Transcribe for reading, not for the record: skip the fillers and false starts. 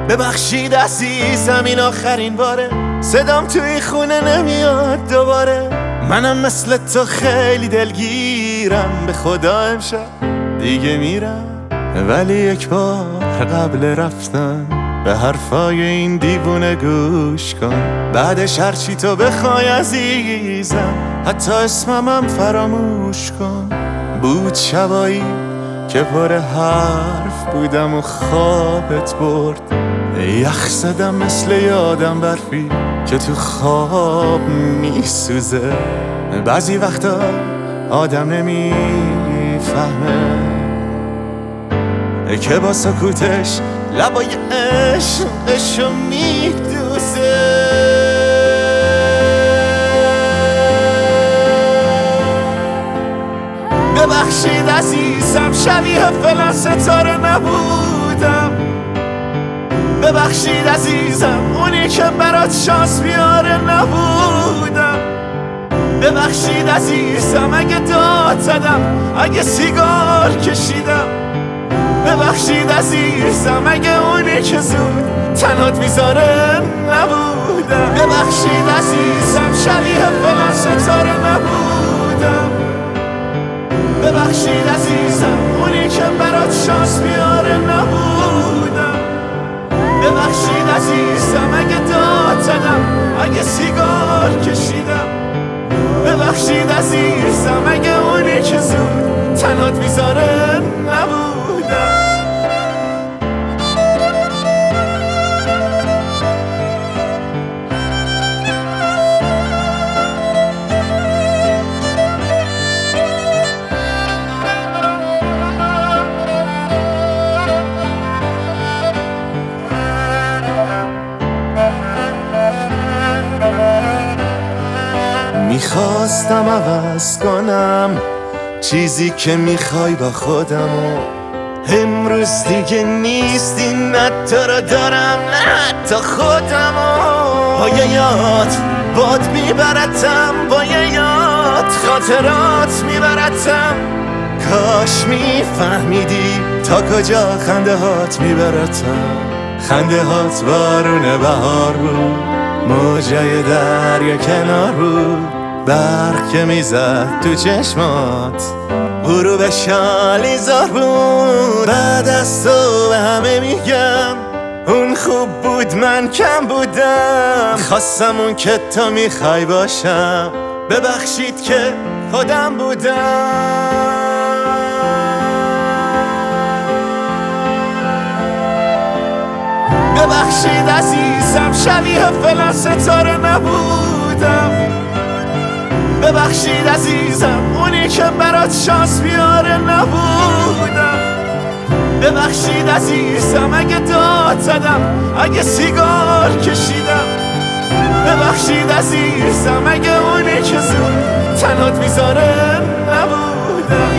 ببخشید عزیزم این آخرین باره، صدام توی خونه نمیاد دوباره. منم مثل تو خیلی دلگیرم، به خدا امشب دیگه میرم. ولی یک بار قبل رفتن به حرفای این دیوونه گوش کن. بعدش هرچی تو بخوای عزیزم، حتی اسممم فراموش کن. بود شبایی که پر حرف بودم و خوابت برد، یخ زدم مثل یادم برفی که تو خواب میسوزه. بعضی وقتا آدم نمیفهمه که با سکوتش لبای عشقشو میدوزه. ببخشید عزیزم شبیه فلان ستاره نبودم. ببخشید عزیزم اونی که برات شانس بیاره نبودم. ببخشید عزیزم اگه داد زدم، اگه سیگار کشیدم. ببخشید عزیزم اگه اونی که زود تنات میذاره نبودم. ببخشید عزیزم شبیه فلان ستاره نبودم. ببخشید عزیزم اونی که برات شانس بیاره نبودم. ببخشید عزیزم اگه داد زدم، اگه سیگار کشیدم. ببخشید عزیزم اگه اونی که زود تنات میذاره نبودم. میخواستم عوض کنم چیزی که میخوای با خودم، و امروز دیگه نیستی، نه تو رو دارم نه حتی خودم. با یه یاد باد میبرتم، با یه یاد خاطرات میبرتم. کاش میفهمیدی تا کجا خنده هات میبرتم. خنده هات بارون بهار بود، موجای دریا کنار بود، برق که میزد تو چشمات، غروب شالیزار بود. بعد از تو به همه میگم اون خوب بود من کم بودم. خواستم اون که تو میخوای باشم، ببخشید که خودم بودم. ببخشید عزیزم شبیه فلان ستاره نبودم. ببخشید عزیزم اونی که برات شانس بیاره نبودم. ببخشید عزیزم اگه داد زدم، اگه سیگار کشیدم. ببخشید عزیزم اگه اونی که زود تنات میذاره نبودم.